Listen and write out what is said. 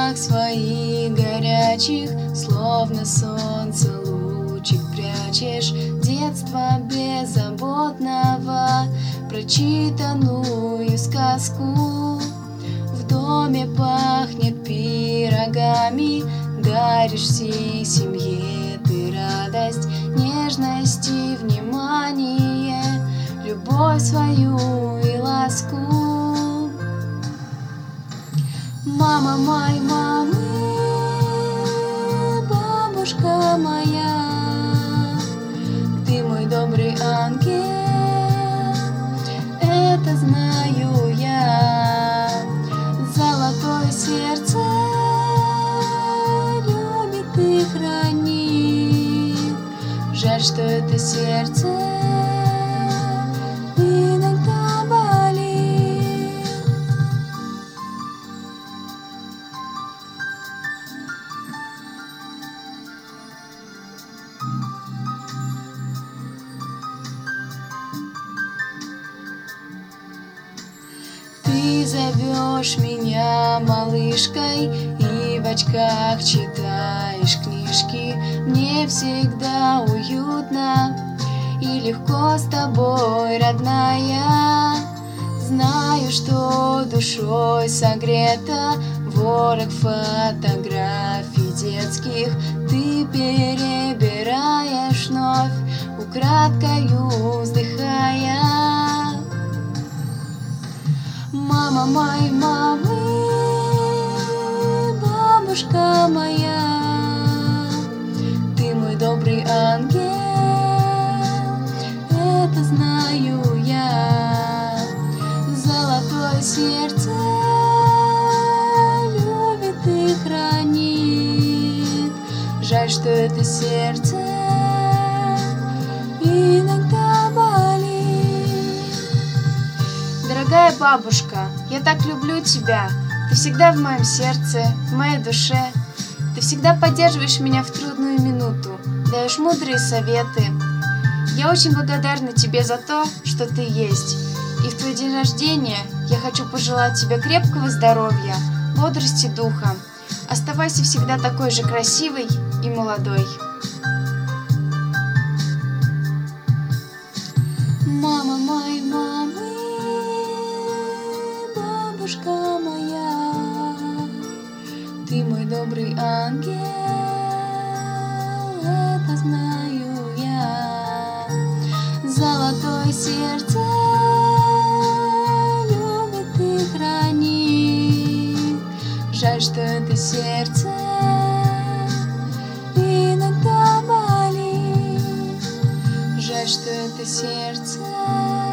глазах своих горячих, словно солнце лучик прячешь детства беззаботного, прочитанную сказку. В доме пахнет пирогами, даришь всей семье ты радость, нежность и внимание, любовь свою и ласку. Мама моей мамы, бабушка моя, ты мой добрый ангел, это знаю я. Золотое сердце любит и хранит, жаль, что это сердце иногда болит. Ты зовешь меня малышкой и в очках читаешь книжки. Мне всегда уютно и легко с тобой, родная. Знаю, что душой согрета, ворох фотографий детских ты перебираешь вновь, украдкою вздыхая. Мама моей мамы, бабушка моя, ты мой добрый ангел, это знаю я. Золотое сердце любит и хранит, жаль, что это сердце иногда болит. Дорогая бабушка, я так люблю тебя. Ты всегда в моем сердце, в моей душе. Ты всегда поддерживаешь меня в трудную минуту, даешь мудрые советы. Я очень благодарна тебе за то, что ты есть. И в твой день рождения я хочу пожелать тебе крепкого здоровья, бодрости духа. Оставайся всегда такой же красивой и молодой. Мама моей мамы, бабушка моя, ты мой добрый ангел, это знаю я. Золотое сердце любит и хранит, жаль, что это сердце иногда болит, жаль, что это сердце